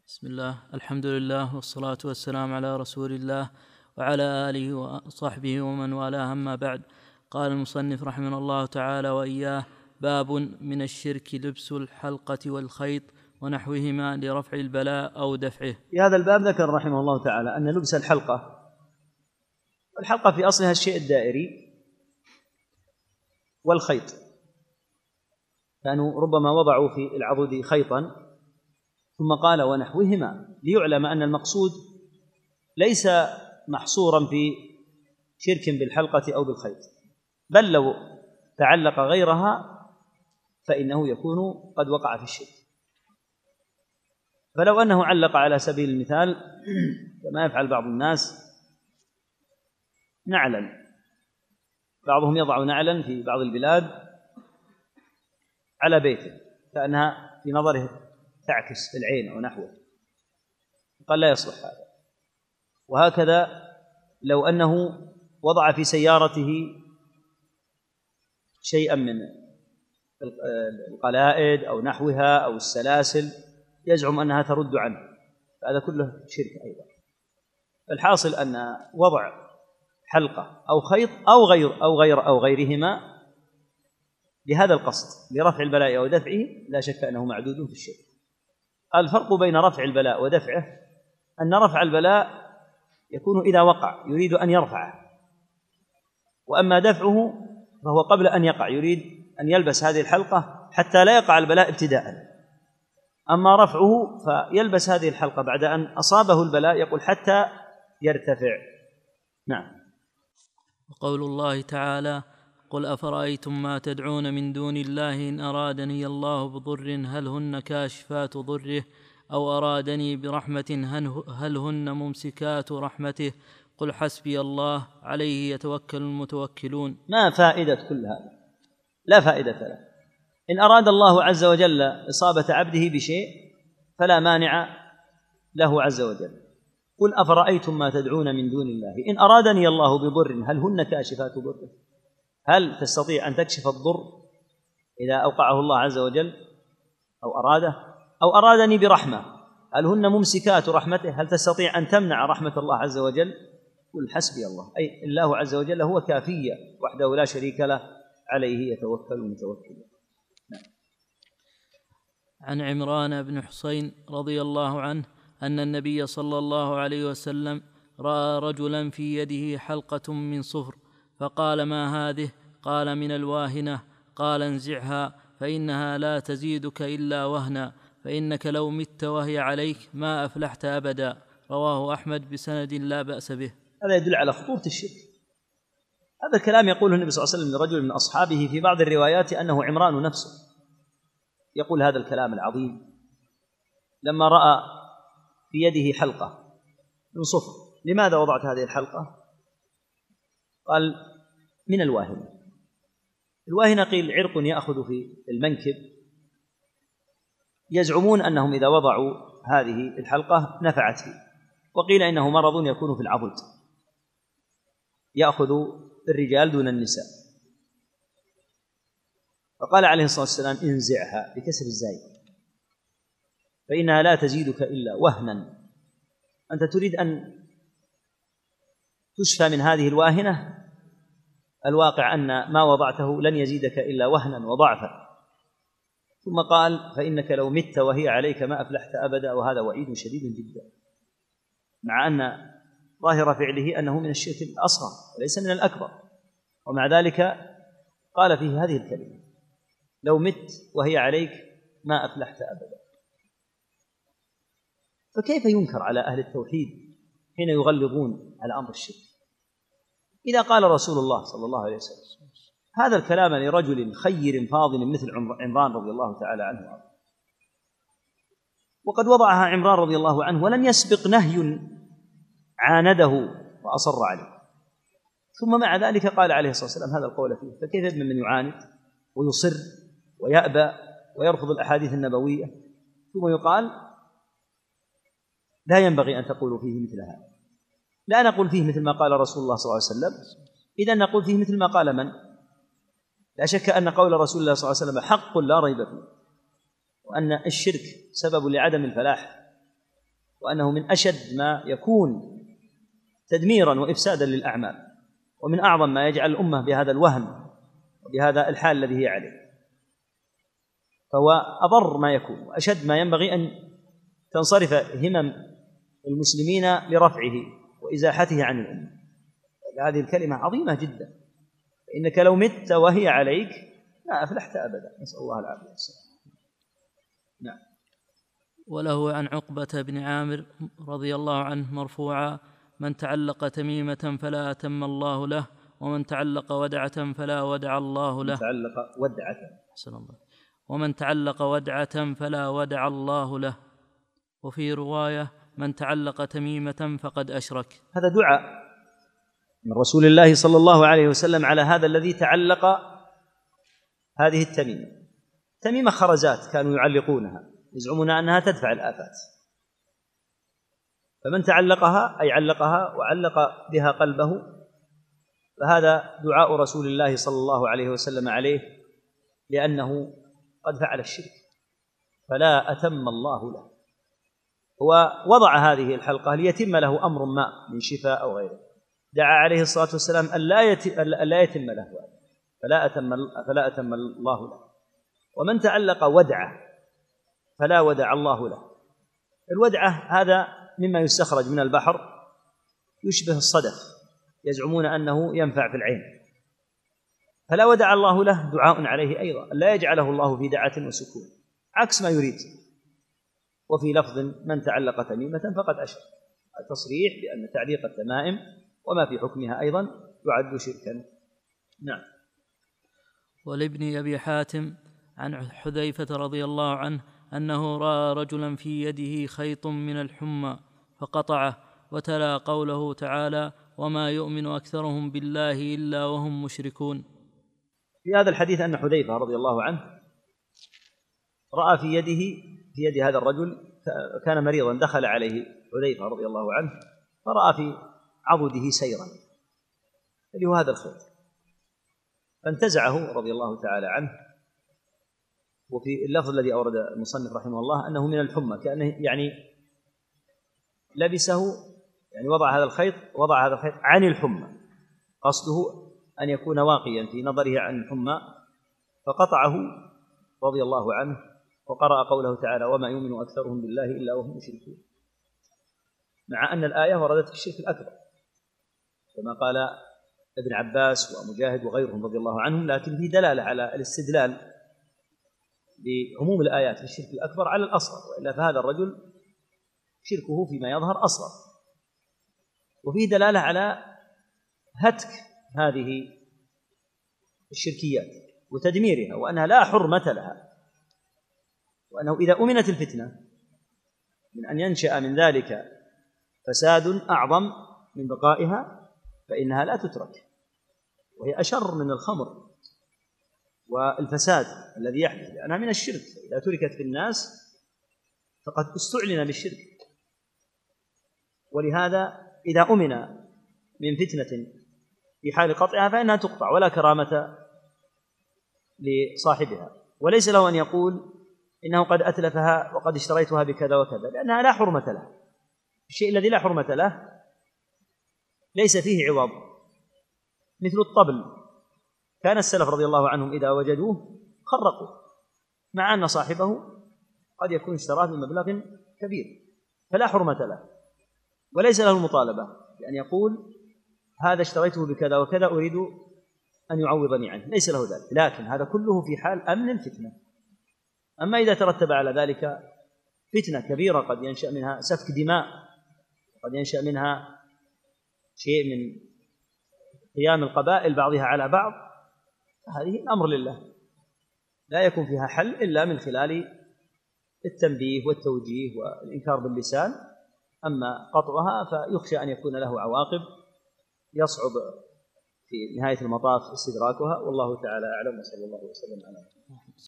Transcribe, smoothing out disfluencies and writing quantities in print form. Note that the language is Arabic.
بسم الله، الحمد لله والصلاة والسلام على رسول الله وعلى آله وصحبه ومن والاه، أما بعد. قال المصنف رحمه الله تعالى وإياه: باب من الشرك لبس الحلقة والخيط ونحوهما لرفع البلاء أو دفعه. في هذا الباب ذكر رحمه الله تعالى أن لبس الحلقة في أصلها الشيء الدائري، والخيط كانوا ربما وضعوا في العضد خيطا ثم قال ونحوهما، ليعلم أن المقصود ليس محصورا في شرك بالحلقة أو بالخيط، بل لو تعلق غيرها فإنه يكون قد وقع في الشرك. فلو أنه علق على سبيل المثال كما يفعل بعض الناس نعلا، بعضهم يضع نعلا في بعض البلاد على بيته كأنها في نظره تعكس في العين أو نحوه، قال لا يصلح هذا. وهكذا لو أنه وضع في سيارته شيئا من القلائد أو نحوها أو السلاسل يزعم أنها ترد عنه، فهذا كله شرك أيضا. فالحاصل أن وضع حلقة أو خيط أو غيرهما لهذا القصد لرفع البلاء أو دفعه لا شك أنه معدود في الشرك. الفرق بين رفع البلاء ودفعه أن رفع البلاء يكون إذا وقع يريد أن يرفعه، وأما دفعه فهو قبل أن يقع يريد أن يلبس هذه الحلقة حتى لا يقع البلاء ابتداء. أما رفعه فيلبس هذه الحلقة بعد أن أصابه البلاء، يقول حتى يرتفع. نعم. وقول الله تعالى: قل أفرأيتم ما تدعون من دون الله إن أرادني الله بضر هل هن كاشفات ضره أو أرادني برحمة هل هن ممسكات رحمته قل حسبي الله عليه يتوكل المتوكلون. ما فائدة كل هذا؟ لا فائدة له. إن أراد الله عز وجل إصابة عبده بشيء فلا مانع له عز وجل. قل أفرأيتم ما تدعون من دون الله إن أرادني الله بضر هل هن كاشفات ضره. هل تستطيع أن تكشف الضر إذا أوقعه الله عز وجل أو أراده؟ أو أرادني برحمة هل هن ممسكات رحمته؟ هل تستطيع أن تمنع رحمة الله عز وجل؟ قل حسبي الله، أي الله عز وجل هو كافية وحده لا شريك له عليه يتوكل المتوكلون. عن عمران بن حسين رضي الله عنه أن النبي صلى الله عليه وسلم رأى رجلا في يده حلقة من صفر فقال: ما هذه؟ قال: من الواهنة. قال: انزعها فإنها لا تزيدك إلا وهنا، فإنك لو مت وهي عليك ما أفلحت أبدا. رواه أحمد بسند لا بأس به. هذا يدل على خطورة الشرك. هذا الكلام يقوله النبي صلى الله عليه وسلم لرجل من أصحابه، في بعض الروايات أنه عمران نفسه يقول هذا الكلام العظيم لما رأى في يده حلقة من صفر. لماذا وضعت هذه الحلقة؟ قال: من الواهنة. الواهنة قيل عرق يأخذ في المنكب، يزعمون أنهم إذا وضعوا هذه الحلقة نفعت فيه، وقيل إنه مرض يكون في العضد يأخذ الرجال دون النساء. فقال عليه الصلاة والسلام: انزعها بكسر الزاي فإنها لا تزيدك إلا وهنا. أنت تريد أن تشفى من هذه الواهنة، الواقع أن ما وضعته لن يزيدك إلا وهنا وضعفا. ثم قال: فإنك لو مت وهي عليك ما أفلحت أبدا. وهذا وعيد شديد جدا، مع أن ظاهر فعله أنه من الشرك الأصغر وليس من الأكبر، ومع ذلك قال فيه هذه الكلمة: لو مت وهي عليك ما أفلحت أبدا. فكيف ينكر على أهل التوحيد حين يغلظون على أمر الشرك؟ إذا قال رسول الله صلى الله عليه وسلم هذا الكلام لرجل خير فاضل مثل عمران رضي الله تعالى عنه، وقد وضعها عمران رضي الله عنه ولم يسبق نهي عانده وأصر عليه، ثم مع ذلك قال عليه الصلاة والسلام هذا القول فيه. فكيف من يعاند ويصر ويأبى ويرفض الأحاديث النبوية ثم يقال لا ينبغي أن تقولوا فيه مثل هذا؟ لا نقول فيه مثل ما قال رسول الله صلى الله عليه وسلم، إذن نقول فيه مثل ما قال من؟ لا شك أن قول رسول الله صلى الله عليه وسلم حق لا ريب فيه، وأن الشرك سبب لعدم الفلاح وأنه من أشد ما يكون تدميرا وإفسادا للأعمال، ومن أعظم ما يجعل الأمة بهذا الوهن وبهذا الحال الذي هي عليه، فهو أضر ما يكون وأشد ما ينبغي أن تنصرف همم المسلمين لرفعه وإزاحته عن الأمة. هذه الكلمة عظيمة جدا، إنك لو مت وهي عليك لا أفلحت أبدا، نسأل الله العافية والسلام. نعم. وله عن عقبة بن عامر رضي الله عنه مرفوعا: من تعلق تميمة فلا أتم الله له، ومن تعلق ودعة فلا ودع الله له. ومن تعلق ودعة فلا ودع الله له. وفي رواية: من تعلق تميمة فقد أشرك. هذا دعاء من رسول الله صلى الله عليه وسلم على هذا الذي تعلق هذه التميمة. تميمة خرزات كانوا يعلقونها يزعمون أنها تدفع الآفات، فمن تعلقها أي علقها وعلق بها قلبه، فهذا دعاء رسول الله صلى الله عليه وسلم عليه، لأنه قد فعل الشرك فلا أتم الله له. هو وضع هذه الحلقة ليتم له أمر ما من شفاء أو غيره، دعا عليه الصلاة والسلام أن لا يتم له فلا أتم الله له. ومن تعلق ودعة فلا ودع الله له. الودعة هذا مما يستخرج من البحر يشبه الصدف، يزعمون أنه ينفع في العين، فلا ودع الله له دعاء عليه أيضا، لا يجعله الله في دعة وسكون عكس ما يريد. وفي لفظ: من تعلق تميمة فقد أشرك، التصريح بأن تعليق التمائم وما في حكمها أيضا يعد شركا. نعم. ولابن أبي حاتم عن حذيفة رضي الله عنه أنه رأى رجلا في يده خيط من الحمى فقطعه، وتلا قوله تعالى: وما يؤمن أكثرهم بالله إلا وهم مشركون. في هذا الحديث أن حذيفة رضي الله عنه رأى في يد هذا الرجل، كان مريضا، دخل عليه حذيفة رضي الله عنه فرأى في عضده سيرا، اللي هو هذا الخيط، فانتزعه رضي الله تعالى عنه. وفي اللفظ الذي أورد المصنف رحمه الله أنه من الحمى، كأنه يعني لبسه، يعني وضع هذا الخيط عن الحمى، قصده أن يكون واقيا في نظره عن الحمى، فقطعه رضي الله عنه وقرأ قوله تعالى: وما يؤمن أكثرهم بالله إلا وهم مشركون، مع أن الآية وردت في الشرك الأكبر كما قال ابن عباس ومجاهد وغيرهم رضي الله عنهم، لكن في دلالة على الاستدلال بعموم الآيات في الشرك الأكبر على الأصغر، وإلا فهذا الرجل شركه فيما يظهر أصغر. وفيه دلالة على هتك هذه الشركيات وتدميرها، وأنها لا حرمة لها، وأنه إذا أمنت الفتنة من أن ينشأ من ذلك فساد أعظم من بقائها فإنها لا تترك، وهي أشر من الخمر والفساد الذي يحدث، لأنها من الشرك، إذا تركت في الناس فقد استعلن بالشرك. ولهذا إذا أمن من فتنة في حال قطعها فإنها تقطع ولا كرامة لصاحبها، وليس له أن يقول إنه قد أتلفها وقد اشتريتها بكذا وكذا، لأنها لا حرمة له. الشيء الذي لا حرمة له ليس فيه عوض، مثل الطبل، كان السلف رضي الله عنهم إذا وجدوه خرقوا، مع أن صاحبه قد يكون اشتراه بمبلغ كبير، فلا حرمة له، وليس له المطالبة بأن يقول هذا اشتريته بكذا وكذا أريد أن يعوضني عنه، ليس له ذلك. لكن هذا كله في حال أمن الفتنة. أما إذا ترتب على ذلك فتنة كبيرة قد ينشأ منها سفك دماء، قد ينشأ منها شيء من قيام القبائل بعضها على بعض، هذه الأمر لله، لا يكون فيها حل إلا من خلال التنبيه والتوجيه والإنكار باللسان. أما قطعها فيخشى أن يكون له عواقب يصعب في نهاية المطاف استدراكها، والله تعالى أعلم، وصلى الله وسلم على